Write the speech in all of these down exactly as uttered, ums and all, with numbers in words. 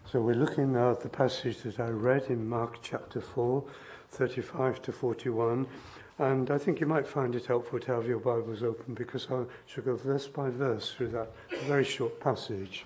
So we're looking now at the passage that I read in Mark chapter four, thirty-five to forty-one, and I think you might find it helpful to have your Bibles open because I shall go verse by verse through that very short passage.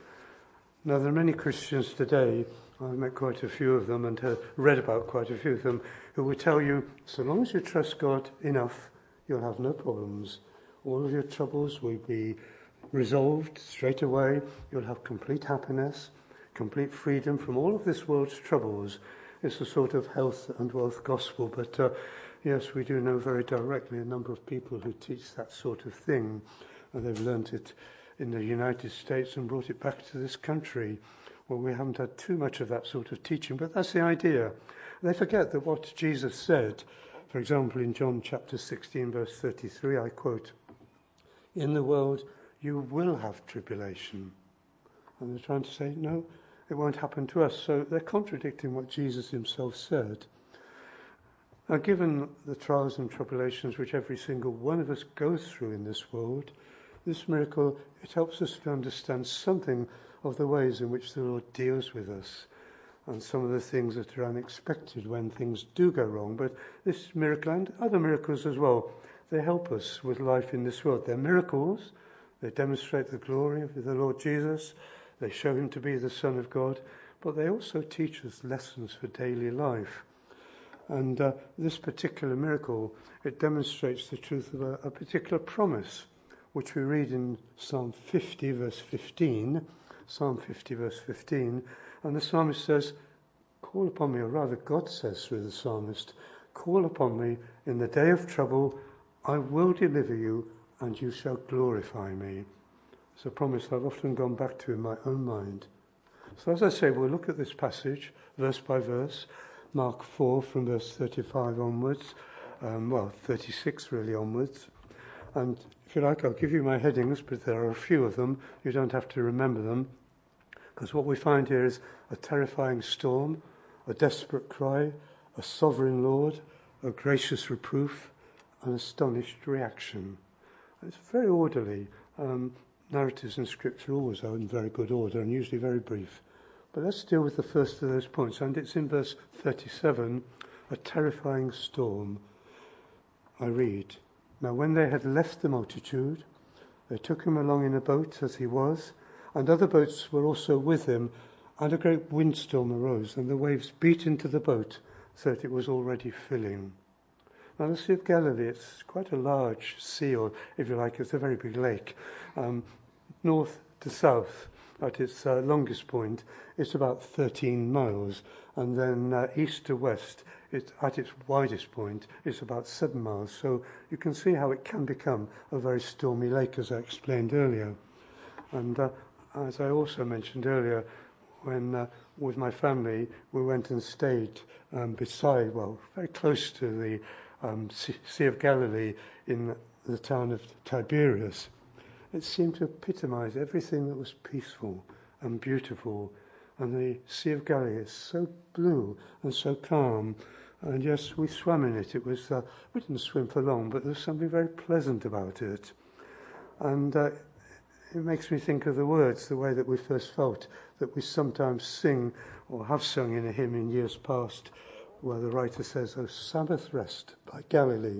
Now there are many Christians today, I've met quite a few of them and uh, read about quite a few of them, who will tell you, so long as you trust God enough, you'll have no problems. All of your troubles will be resolved straight away. You'll have complete happiness, complete freedom from all of this world's troubles. It's a sort of health and wealth gospel, but uh, yes, we do know very directly a number of people who teach that sort of thing, and they've learnt it in the United States and brought it back to this country. Well, we haven't had too much of that sort of teaching, but that's the idea. They forget that what Jesus said, for example, in John chapter sixteen, verse thirty-three, I quote, "In the world you will have tribulation." And they're trying to say, no, it won't happen to us. So they're contradicting what Jesus himself said. Now, given the trials and tribulations which every single one of us goes through in this world, this miracle, it helps us to understand something of the ways in which the Lord deals with us and some of the things that are unexpected when things do go wrong. But this miracle and other miracles as well, they help us with life in this world. They're miracles. They demonstrate the glory of the Lord Jesus. They show him to be the Son of God. But they also teach us lessons for daily life. And uh, this particular miracle, it demonstrates the truth of a, a particular promise, which we read in Psalm fifty, verse fifteen. Psalm fifty, verse fifteen. And the psalmist says, "Call upon me," or rather God says through the psalmist, "Call upon me in the day of trouble. I will deliver you, and you shall glorify me." It's a promise I've often gone back to in my own mind. So as I say, we'll look at this passage verse by verse, Mark four from verse thirty-five onwards, um, well, thirty-six really onwards. And if you like, I'll give you my headings, but there are a few of them. You don't have to remember them, because what we find here is a terrifying storm, a desperate cry, a sovereign Lord, a gracious reproof, an astonished reaction. It's very orderly. Um, narratives in Scripture always are in very good order and usually very brief. But let's deal with the first of those points. And it's in verse thirty-seven, a terrifying storm. I read, "Now when they had left the multitude, they took him along in a boat as he was, and other boats were also with him, and a great windstorm arose, and the waves beat into the boat, so that it was already filling." Now, the Sea of Galilee, it's quite a large sea, or if you like, it's a very big lake. Um, north to south, at its uh, longest point, it's about thirteen miles. And then uh, east to west, it, at its widest point, it's about seven miles. So you can see how it can become a very stormy lake, as I explained earlier. And uh, as I also mentioned earlier, when uh, with my family, we went and stayed um, beside, well, very close to the Um, Sea of Galilee in the town of Tiberias. It seemed to epitomize everything that was peaceful and beautiful. And the Sea of Galilee is so blue and so calm. And yes, we swam in it. It was uh, we didn't swim for long, but there was something very pleasant about it. And uh, it makes me think of the words, the way that we first felt, that we sometimes sing or have sung in a hymn in years past, where the writer says, "O Sabbath rest by Galilee,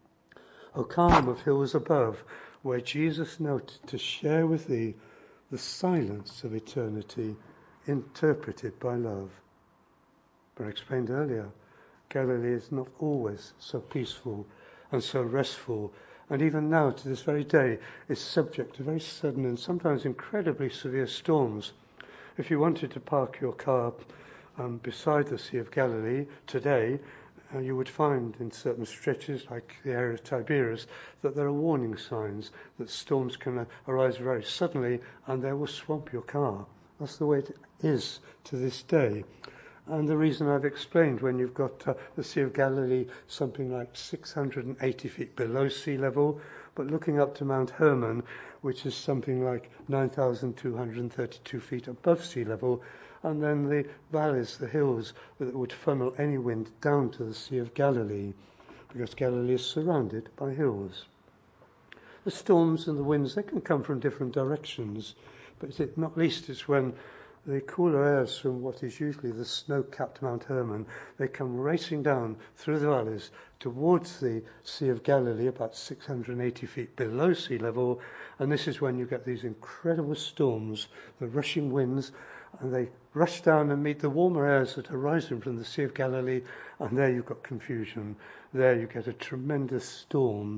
O calm of hills above, where Jesus knelt to share with thee the silence of eternity interpreted by love." But I explained earlier, Galilee is not always so peaceful and so restful, and even now, to this very day, is subject to very sudden and sometimes incredibly severe storms. If you wanted to park your car Um, beside the Sea of Galilee today, uh, you would find in certain stretches, like the area of Tiberias, that there are warning signs that storms can uh, arise very suddenly and they will swamp your car. That's the way it is to this day. And the reason I've explained, when you've got uh, the Sea of Galilee something like six hundred eighty feet below sea level, but looking up to Mount Hermon, which is something like nine thousand two hundred thirty-two feet above sea level, and then the valleys, the hills, that would funnel any wind down to the Sea of Galilee, because Galilee is surrounded by hills. The storms and the winds, they can come from different directions, but it, not least it's when the cooler airs from what is usually the snow-capped Mount Hermon, they come racing down through the valleys towards the Sea of Galilee, about six hundred eighty feet below sea level, and this is when you get these incredible storms, the rushing winds, and they rush down and meet the warmer airs that are rising from the Sea of Galilee, and there you've got confusion. There you get a tremendous storm.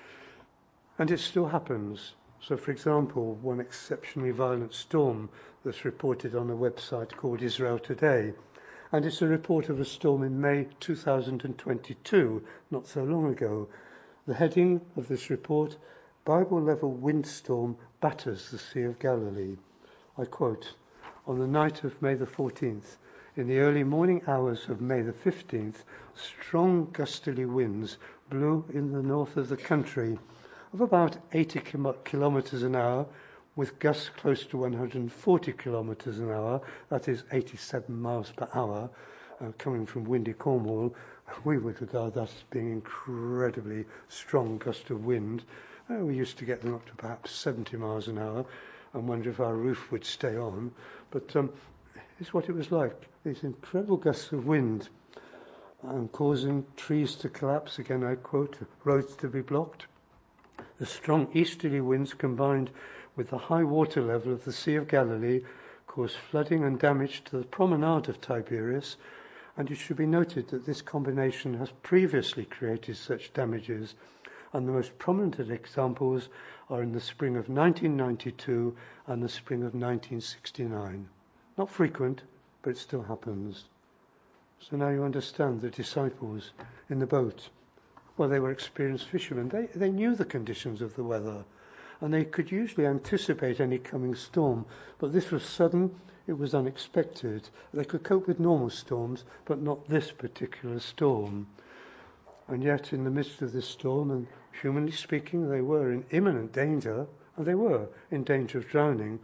And it still happens. So, for example, one exceptionally violent storm that's reported on a website called Israel Today, and it's a report of a storm in May two thousand twenty-two, not so long ago. The heading of this report, Bible-level windstorm batters the Sea of Galilee. I quote, on the night of May the fourteenth, in the early morning hours of May the fifteenth, strong gustily winds blew in the north of the country of about eighty kilometres an hour, with gusts close to one hundred forty kilometres an hour, that is eighty-seven miles per hour, uh, coming from windy Cornwall. We would regard that as being incredibly strong gust of wind. Uh, we used to get them up to perhaps seventy miles an hour and wonder if our roof would stay on. But um, it's what it was like, these incredible gusts of wind, and causing trees to collapse, again I quote, roads to be blocked. The strong easterly winds combined with the high water level of the Sea of Galilee caused flooding and damage to the promenade of Tiberias, and it should be noted that this combination has previously created such damages, and the most prominent examples are in the spring of nineteen ninety-two and the spring of nineteen sixty-nine. Not frequent, but it still happens. So now you understand the disciples in the boat. Well, they were experienced fishermen. They, they knew the conditions of the weather, and they could usually anticipate any coming storm. But this was sudden, it was unexpected. They could cope with normal storms, but not this particular storm. And yet, in the midst of this storm, and humanly speaking, they were in imminent danger, and they were in danger of drowning.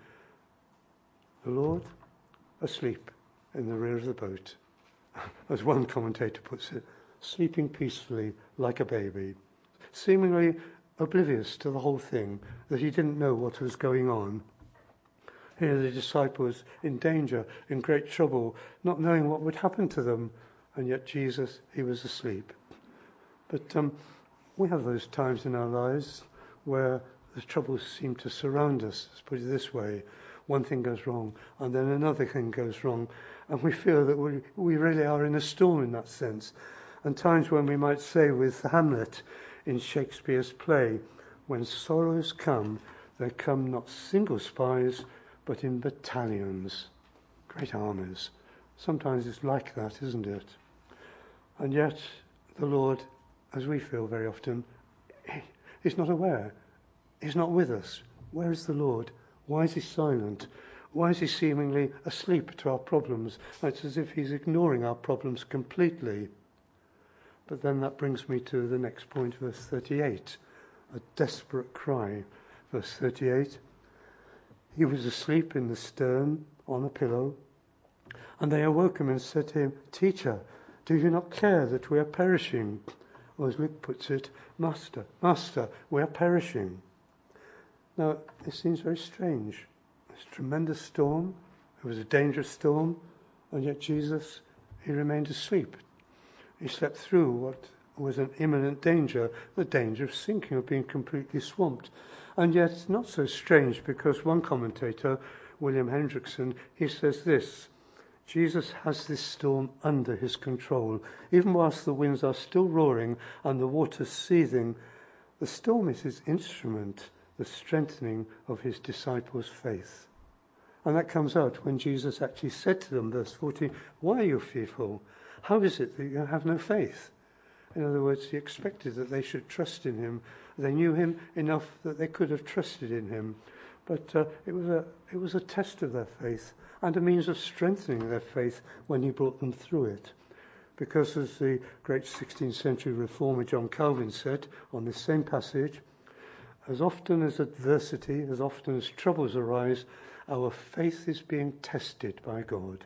The Lord, asleep in the rear of the boat. As one commentator puts it, sleeping peacefully like a baby, seemingly oblivious to the whole thing, that he didn't know what was going on. Here the disciples in danger, in great trouble, not knowing what would happen to them, and yet Jesus, he was asleep. But um, we have those times in our lives where the troubles seem to surround us, let's put it this way. One thing goes wrong, and then another thing goes wrong, and we feel that we, we really are in a storm in that sense. And times when we might say with Hamlet in Shakespeare's play, when sorrows come, they come not single spies, but in battalions, great armies. Sometimes it's like that, isn't it? And yet the Lord, as we feel very often, is not aware. He's not with us. Where is the Lord? Why is he silent? Why is he seemingly asleep to our problems? It's as if he's ignoring our problems completely. But then that brings me to the next point, verse thirty-eight, a desperate cry. Verse thirty-eight, he was asleep in the stern on a pillow, and they awoke him and said to him, Teacher, do you not care that we are perishing? Or as Luke puts it, Master, Master, we are perishing. Now, it seems very strange. This tremendous storm, it was a dangerous storm, and yet Jesus, he remained asleep. He slept through what was an imminent danger, the danger of sinking, of being completely swamped. And yet, not so strange, because one commentator, William Hendrickson, he says this, Jesus has this storm under his control. Even whilst the winds are still roaring and the waters seething, the storm is his instrument, the strengthening of his disciples' faith. And that comes out when Jesus actually said to them, verse fourteen, why are you fearful? How is it that you have no faith? In other words, he expected that they should trust in him. They knew him enough that they could have trusted in him. But uh, it was a it was a test of their faith and a means of strengthening their faith when he brought them through it. Because as the great sixteenth century reformer John Calvin said on this same passage, as often as adversity, as often as troubles arise, our faith is being tested by God.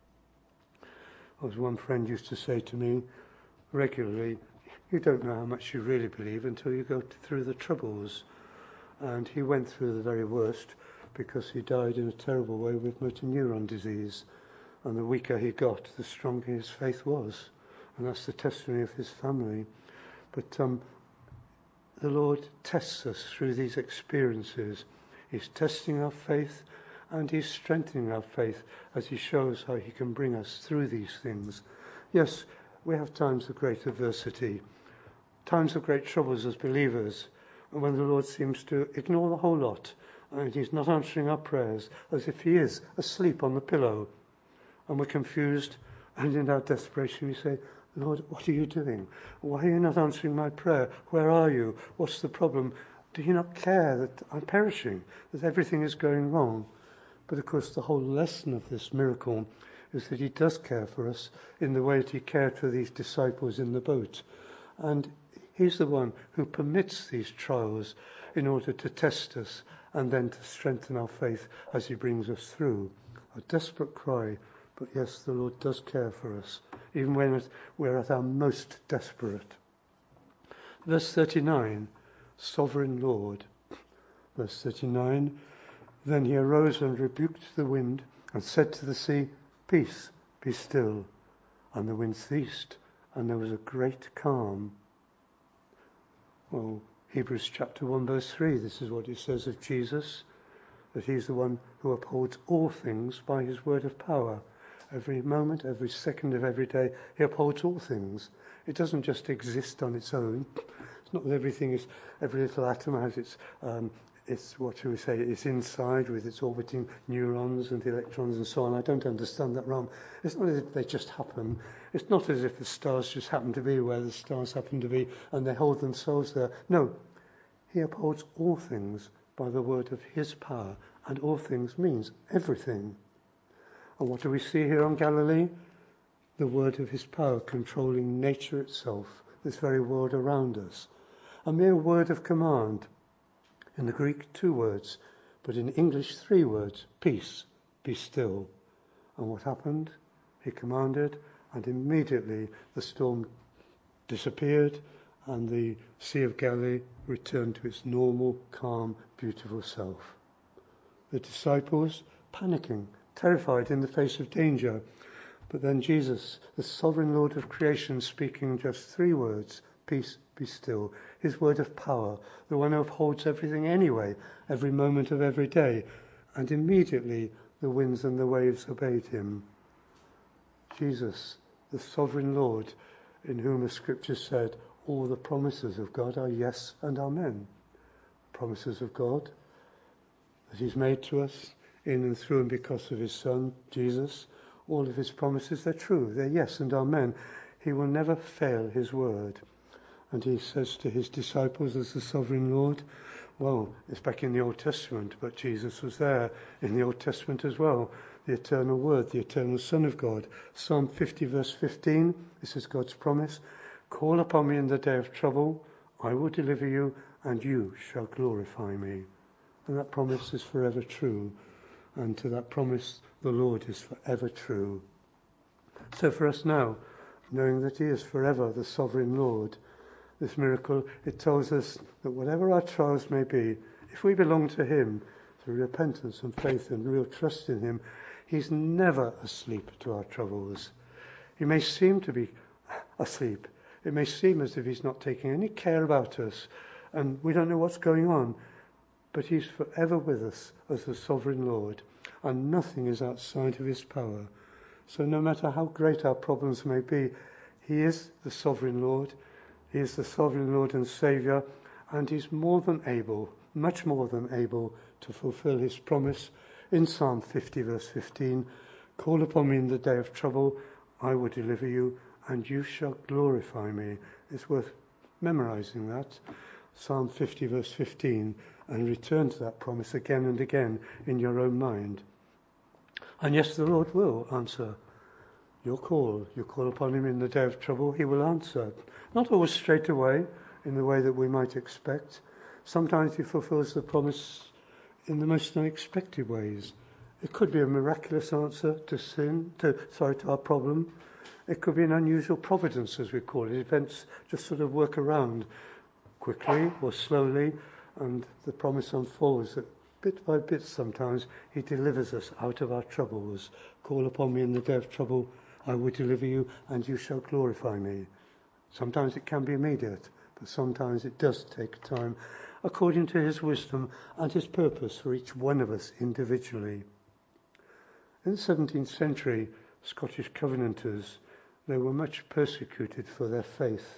As one friend used to say to me regularly, you don't know how much you really believe until you go through the troubles. And he went through the very worst, because he died in a terrible way with motor neuron disease. And the weaker he got, the stronger his faith was. And that's the testimony of his family. But um, the Lord tests us through these experiences. He's testing our faith and he's strengthening our faith as he shows how he can bring us through these things. Yes, we have times of great adversity, times of great troubles as believers, and when the Lord seems to ignore the whole lot and he's not answering our prayers, as if he is asleep on the pillow, and we're confused, and in our desperation we say, Lord, what are you doing? Why are you not answering my prayer? Where are you? What's the problem? Do you not care that I'm perishing, that everything is going wrong? But of course the whole lesson of this miracle is that he does care for us in the way that he cared for these disciples in the boat. And he's the one who permits these trials in order to test us and then to strengthen our faith as he brings us through. A desperate cry, but yes, the Lord does care for us, even when we're at our most desperate. Verse thirty-nine, Sovereign Lord. Verse thirty-nine, then he arose and rebuked the wind and said to the sea, Peace, be still. And the wind ceased, and there was a great calm. Well, Hebrews chapter one, verse three, this is what it says of Jesus, that he's the one who upholds all things by his word of power. Every moment, every second of every day, he upholds all things. It doesn't just exist on its own. It's not that everything is, every little atom has its, um, its what shall we say, its inside with its orbiting neurons and electrons and so on. I don't understand that wrong. It's not as if they just happen. It's not as if the stars just happen to be where the stars happen to be and they hold themselves there. No, he upholds all things by the word of his power, and all things means everything. And what do we see here on Galilee? The word of his power controlling nature itself, this very world around us. A mere word of command. In the Greek, two words, but in English, three words. Peace, be still. And what happened? He commanded, and immediately the storm disappeared, and the Sea of Galilee returned to its normal, calm, beautiful self. The disciples, panicking, terrified in the face of danger. But then Jesus, the sovereign Lord of creation, speaking just three words, peace, be still. His word of power, the one who upholds everything anyway, every moment of every day. And immediately the winds and the waves obeyed him. Jesus, the sovereign Lord, in whom the scripture said, all the promises of God are yes and amen. Promises of God that he's made to us, in and through and because of his Son, Jesus. All of his promises, they're true, they're yes and amen. He will never fail his word. And he says to his disciples as the sovereign Lord, well, it's back in the Old Testament, but Jesus was there in the Old Testament as well. The eternal word, the eternal Son of God. Psalm fifty verse fifteen, this is God's promise. Call upon me in the day of trouble, I will deliver you, and you shall glorify me. And that promise is forever true. And to that promise, the Lord is forever true. So for us now, knowing that he is forever the sovereign Lord, this miracle, it tells us that whatever our trials may be, if we belong to him through repentance and faith and real trust in him, he's never asleep to our troubles. He may seem to be asleep. It may seem as if he's not taking any care about us and we don't know what's going on. But he's forever with us as the sovereign Lord, and nothing is outside of his power. So no matter how great our problems may be, he is the sovereign Lord, he is the sovereign Lord and Saviour, and he's more than able, much more than able, to fulfill his promise in Psalm fifty verse fifteen, call upon me in the day of trouble, I will deliver you, and you shall glorify me. It's worth memorising that, Psalm fifty verse fifteen, and return to that promise again and again in your own mind. And yes, the Lord will answer your call. You call upon him in the day of trouble, he will answer. Not always straight away, in the way that we might expect. Sometimes he fulfills the promise in the most unexpected ways. It could be a miraculous answer to sin, to sorry, to our problem. It could be an unusual providence, as we call it. Events just sort of work around quickly or slowly, and the promise unfolds that bit by bit sometimes, he delivers us out of our troubles. Call upon me in the day of trouble, I will deliver you, and you shall glorify me. Sometimes it can be immediate, but sometimes it does take time, according to his wisdom and his purpose for each one of us individually. In the seventeenth century, Scottish Covenanters, they were much persecuted for their faith.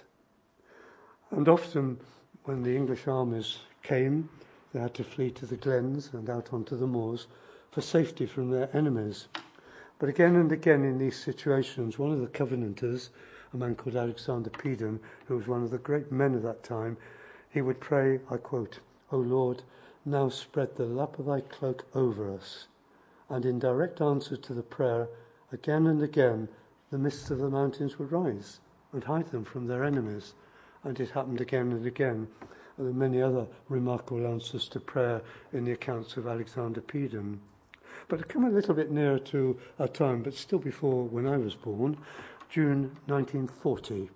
And often, when the English armies came, they had to flee to the glens and out onto the moors for safety from their enemies. But again and again in these situations, one of the Covenanters, a man called Alexander Peden, who was one of the great men of that time, he would pray, I quote, "O Lord, now spread the lap of thy cloak over us." And in direct answer to the prayer, again and again, the mists of the mountains would rise and hide them from their enemies. And it happened again and again. And there are many other remarkable answers to prayer in the accounts of Alexander Peden. But to come a little bit nearer to our time, but still before when I was born, June nineteen forty.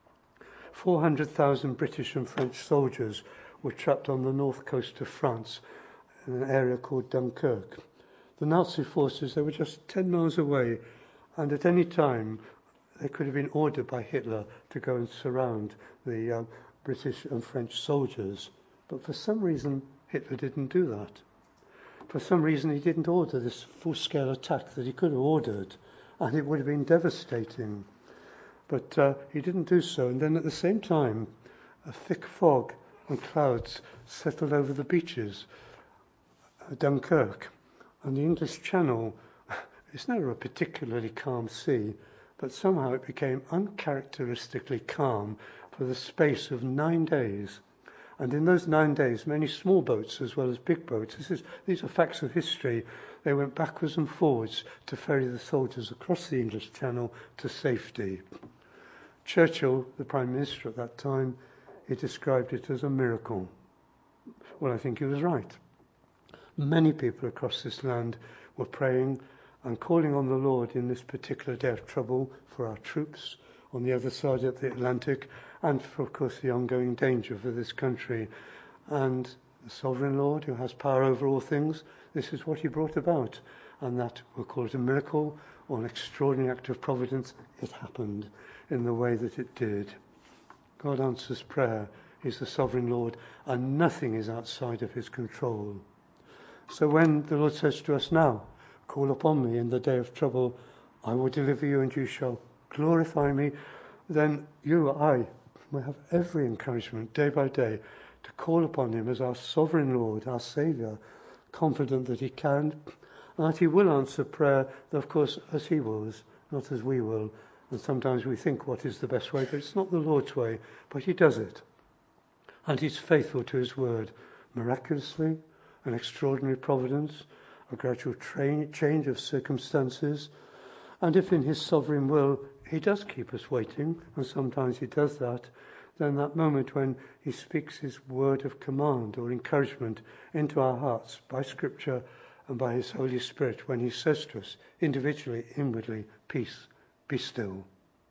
four hundred thousand British and French soldiers were trapped on the north coast of France in an area called Dunkirk. The Nazi forces, they were just ten miles away, and at any time they could have been ordered by Hitler to go and surround the uh, British and French soldiers. But for some reason, Hitler didn't do that. For some reason, he didn't order this full-scale attack that he could have ordered, and it would have been devastating. But uh, he didn't do so. And then at the same time, a thick fog and clouds settled over the beaches at Dunkirk. And the English Channel, it's never a particularly calm sea, but somehow it became uncharacteristically calm for the space of nine days. And in those nine days, many small boats as well as big boats, this is, these are facts of history, they went backwards and forwards to ferry the soldiers across the English Channel to safety. Churchill, the Prime Minister at that time, he described it as a miracle. Well, I think he was right. Many people across this land were praying and calling on the Lord in this particular day of trouble for our troops on the other side of the Atlantic, and for, of course, the ongoing danger for this country. And the sovereign Lord, who has power over all things, this is what he brought about. And that, we'll call it a miracle or an extraordinary act of providence. It happened in the way that it did. God answers prayer. He's the sovereign Lord, and nothing is outside of his control. So when the Lord says to us now, call upon me in the day of trouble, I will deliver you and you shall glorify me, then you, I, will have every encouragement day by day to call upon him as our sovereign Lord, our Saviour, confident that he can, and that he will answer prayer, of course, as he wills, not as we will. And sometimes we think what is the best way, but it's not the Lord's way, but he does it. And he's faithful to his word, miraculously, an extraordinary providence, a gradual train, change of circumstances. And if in his sovereign will he does keep us waiting, and sometimes he does that, then that moment when he speaks his word of command or encouragement into our hearts by Scripture and by his Holy Spirit, when he says to us individually, inwardly, peace, be still.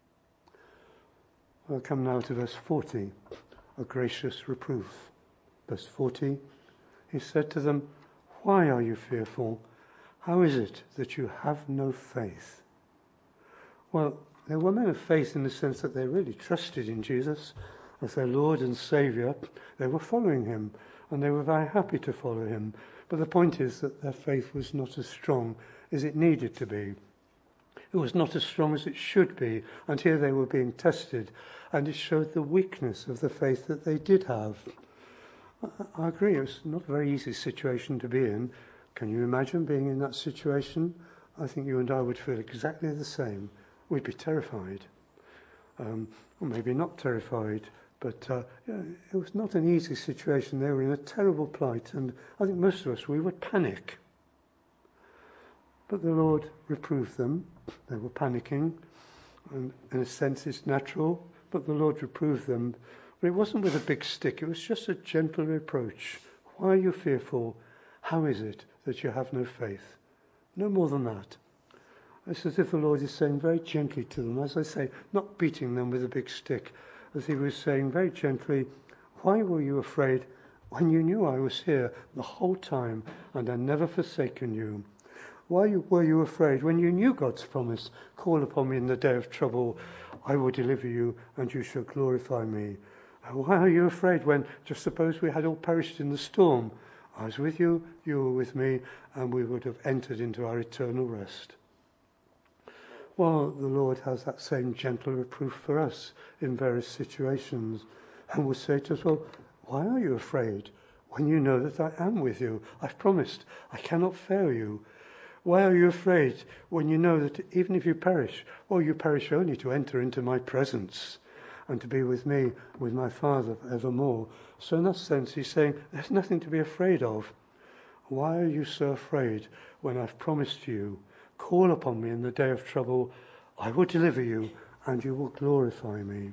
I'll come now to verse forty, a gracious reproof. Verse forty, he said to them, why are you fearful? How is it that you have no faith? Well, they were men of faith in the sense that they really trusted in Jesus as their Lord and Saviour. They were following him, and they were very happy to follow him. But the point is that their faith was not as strong as it needed to be. It was not as strong as it should be, and here they were being tested, and it showed the weakness of the faith that they did have. I, I agree, it was not a very easy situation to be in. Can you imagine being in that situation? I think you and I would feel exactly the same. We'd be terrified. Um, or maybe not terrified, but uh, yeah, it was not an easy situation. They were in a terrible plight, and I think most of us, we would panic. But the Lord reproved them. They were panicking, and in a sense it's natural, but the Lord reproved them. But it wasn't with a big stick, it was just a gentle reproach. Why are you fearful? How is it that you have no faith? No more than that. It's as if the Lord is saying very gently to them, as I say, not beating them with a big stick, as he was saying very gently, why were you afraid when you knew I was here the whole time and had never forsaken you? Why were you afraid when you knew God's promise, call upon me in the day of trouble, I will deliver you and you shall glorify me? Why are you afraid when, just suppose we had all perished in the storm? I was with you, you were with me, and we would have entered into our eternal rest. Well, the Lord has that same gentle reproof for us in various situations, and will say to us, well, why are you afraid when you know that I am with you? I've promised, I cannot fail you. Why are you afraid when you know that even if you perish, well, you perish only to enter into my presence and to be with me, with my Father evermore? So in that sense, he's saying, there's nothing to be afraid of. Why are you so afraid when I've promised you, call upon me in the day of trouble, I will deliver you, and you will glorify me?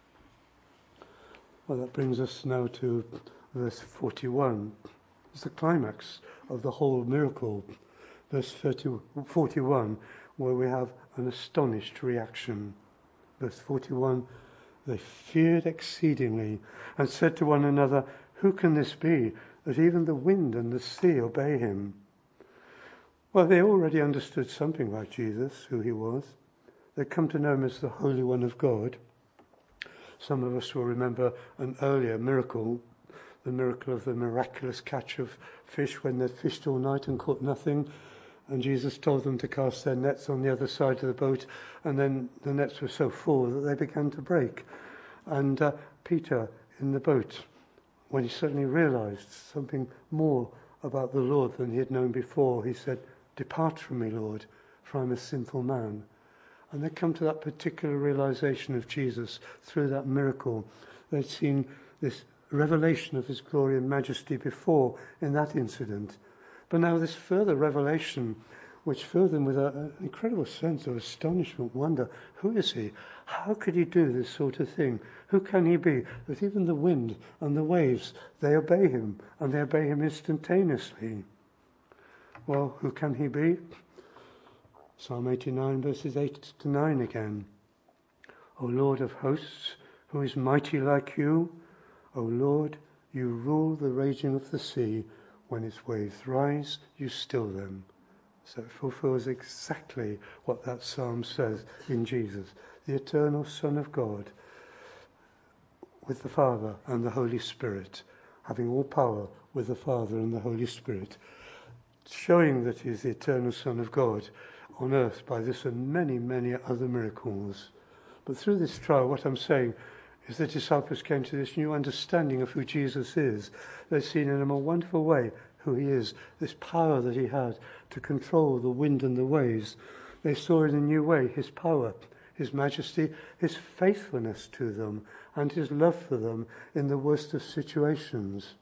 Well, that brings us now to verse forty-one. It's the climax of the whole miracle. Verse forty-one, where we have an astonished reaction. Verse forty-one, they feared exceedingly and said to one another, who can this be, that even the wind and the sea obey him? Well, they already understood something about Jesus, who he was. They'd come to know him as the Holy One of God. Some of us will remember an earlier miracle, the miracle of the miraculous catch of fish when they'd fished all night and caught nothing. And Jesus told them to cast their nets on the other side of the boat, and then the nets were so full that they began to break. And uh, Peter in the boat, when he suddenly realized something more about the Lord than he had known before, he said, depart from me, Lord, for I'm a sinful man. And they come to that particular realization of Jesus through that miracle. They'd seen this revelation of his glory and majesty before in that incident. But now this further revelation, which filled them with a, an incredible sense of astonishment, wonder. Who is he? How could he do this sort of thing? Who can he be? That even the wind and the waves, they obey him, and they obey him instantaneously. Well, who can he be? Psalm eighty-nine, verses eight to nine again. O Lord of hosts, who is mighty like you? O Lord, you rule the raging of the sea. When its waves rise, you still them. So it fulfills exactly what that psalm says in Jesus, the eternal Son of God, with the Father and the Holy Spirit, having all power with the Father and the Holy Spirit, showing that he is the eternal Son of God on earth by this and many, many other miracles. But through this trial, what I'm saying is the disciples came to this new understanding of who Jesus is. They've seen in a more wonderful way who he is, this power that he had to control the wind and the waves. They saw in a new way his power, his majesty, his faithfulness to them, and his love for them in the worst of situations.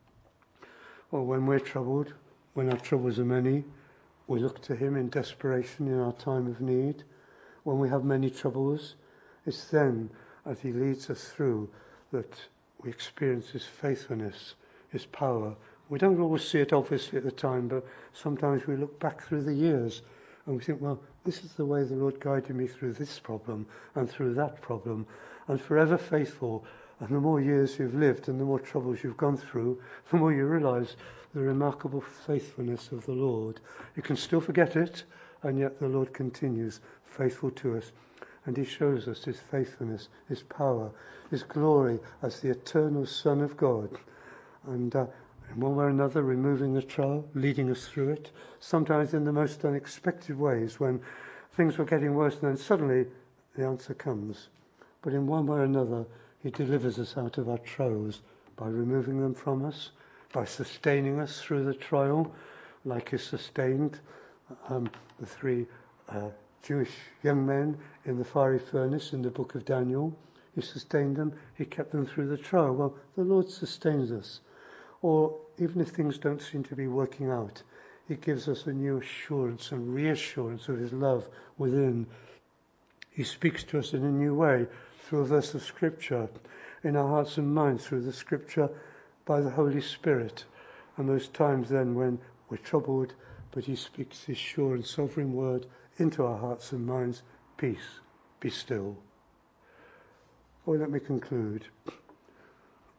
Or when we're troubled, when our troubles are many, we look to him in desperation in our time of need. When we have many troubles, it's then as he leads us through that we experience his faithfulness, his power. We don't always see it obviously at the time, but sometimes we look back through the years and we think, well, this is the way the Lord guided me through this problem and through that problem, and forever faithful. And the more years you've lived and the more troubles you've gone through, the more you realize the remarkable faithfulness of the Lord. You can still forget it, and yet the Lord continues faithful to us. And he shows us his faithfulness, his power, his glory as the eternal Son of God. And uh, in one way or another, removing the trial, leading us through it, sometimes in the most unexpected ways when things were getting worse, and then suddenly the answer comes. But in one way or another, he delivers us out of our trials by removing them from us, by sustaining us through the trial, like he sustained um, the three uh, Jewish young men in the fiery furnace in the book of Daniel. He sustained them, he kept them through the trial. Well, the Lord sustains us. Or even if things don't seem to be working out, he gives us a new assurance and reassurance of his love within. He speaks to us in a new way through a verse of Scripture, in our hearts and minds through the Scripture by the Holy Spirit. And those times then when we're troubled, but he speaks his sure and sovereign word into our hearts and minds, peace, be still. Or let me conclude.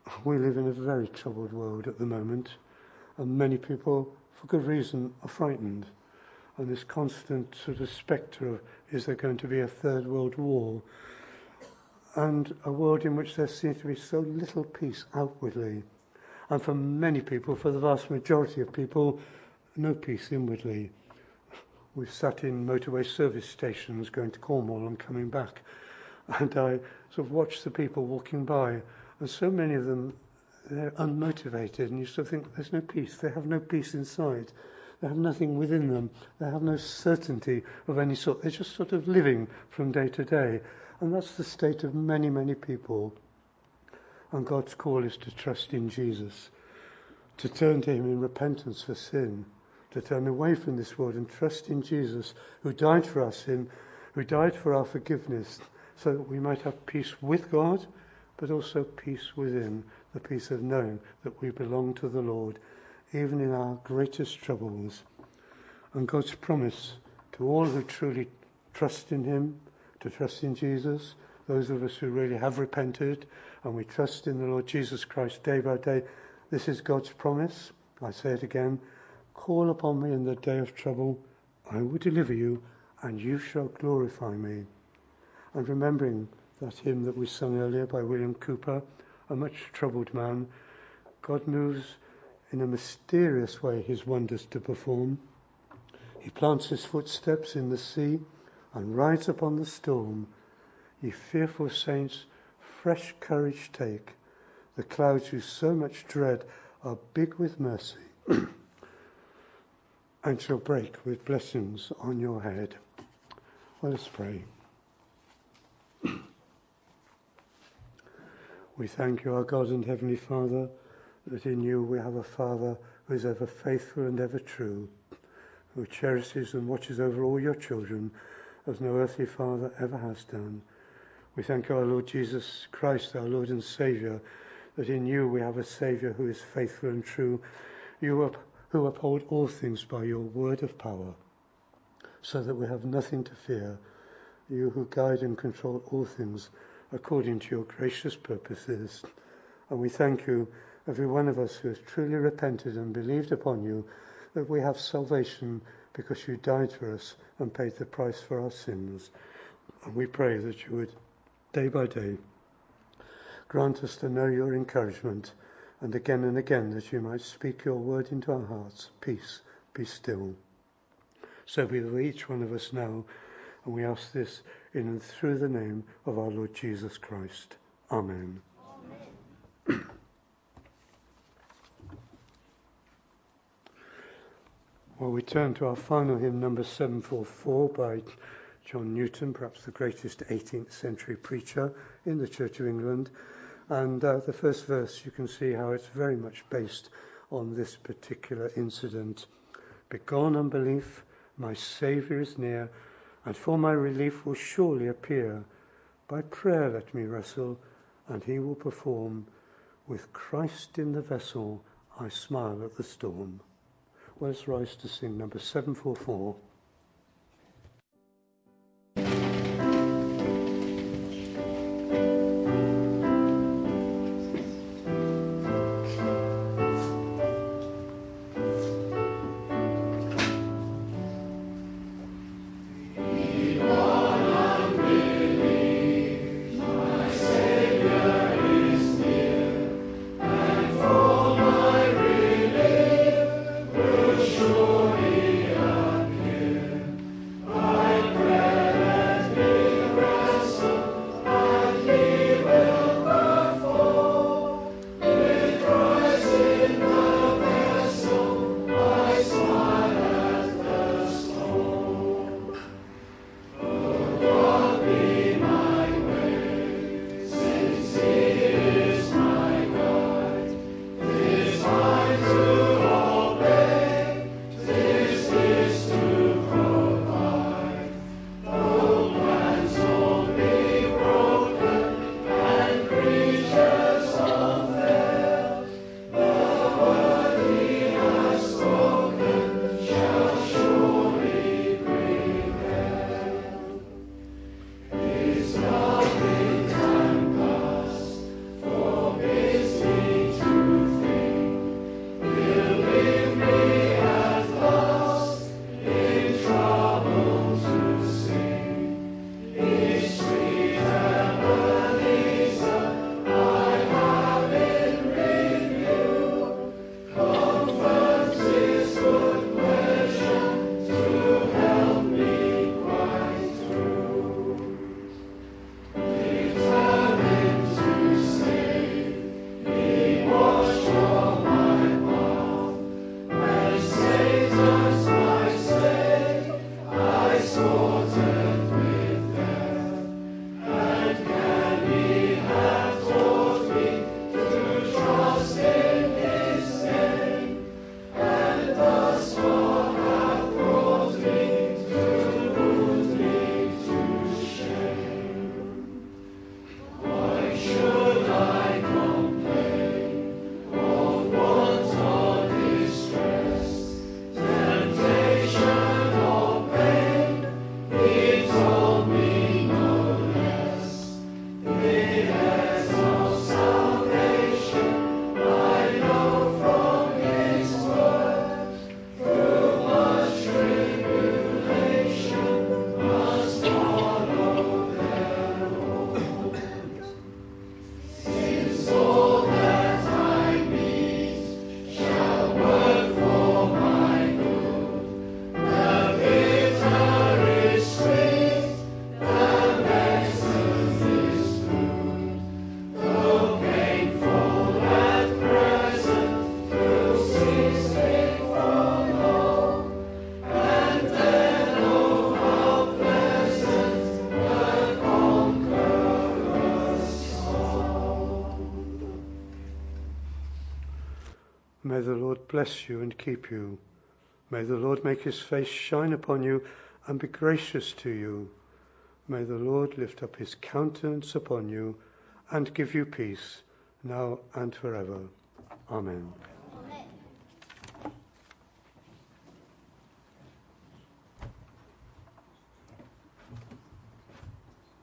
We live in a very troubled world at the moment, and many people, for good reason, are frightened. And this constant sort of spectre of, is there going to be a third world war? And a world in which there seems to be so little peace outwardly. And for many people, for the vast majority of people, no peace inwardly. We've sat in motorway service stations going to Cornwall and coming back. And I sort of watched the people walking by. And so many of them, they're unmotivated. And you sort of think, there's no peace. They have no peace inside. They have nothing within them. They have no certainty of any sort. They're just sort of living from day to day. And that's the state of many, many people. And God's call is to trust in Jesus, to turn to him in repentance for sin, to turn away from this world and trust in Jesus, who died for our sin, who died for our forgiveness, so that we might have peace with God, but also peace within, the peace of knowing that we belong to the Lord, even in our greatest troubles. And God's promise to all who truly trust in him, to trust in Jesus, those of us who really have repented and we trust in the Lord Jesus Christ day by day, this is God's promise. I say it again, call upon me in the day of trouble, I will deliver you, and you shall glorify me. And remembering that hymn that we sung earlier by William Cooper, a much troubled man, God moves in a mysterious way his wonders to perform. He plants his footsteps in the sea and rides upon the storm. Ye fearful saints, fresh courage take. The clouds you so much dread are big with mercy and shall break with blessings on your head. Well, let's pray. We thank you, our God and Heavenly Father, that in you we have a Father who is ever faithful and ever true, who cherishes and watches over all your children as no earthly father ever has done. We thank our Lord Jesus Christ, our Lord and Saviour, that in you we have a Saviour who is faithful and true, you up, who uphold all things by your word of power, so that we have nothing to fear, you who guide and control all things according to your gracious purposes. And we thank you, every one of us who has truly repented and believed upon you, that we have salvation because you died for us and paid the price for our sins. And we pray that you would, day by day, grant us to know your encouragement, and again and again that you might speak your word into our hearts. Peace, be still. So be with each one of us now, and we ask this in and through the name of our Lord Jesus Christ. Amen. Amen. Well, we turn to our final hymn, number seven forty-four, by John Newton, perhaps the greatest eighteenth century preacher in the Church of England. And uh, the first verse, you can see how it's very much based on this particular incident. Begone unbelief, my Saviour is near, and for my relief will surely appear. By prayer let me wrestle, and he will perform. With Christ in the vessel, I smile at the storm. Well, let's rise to sing number seven forty-four. Surely appear. May the Lord bless you and keep you. May the Lord make his face shine upon you and be gracious to you. May the Lord lift up his countenance upon you and give you peace, now and forever. Amen.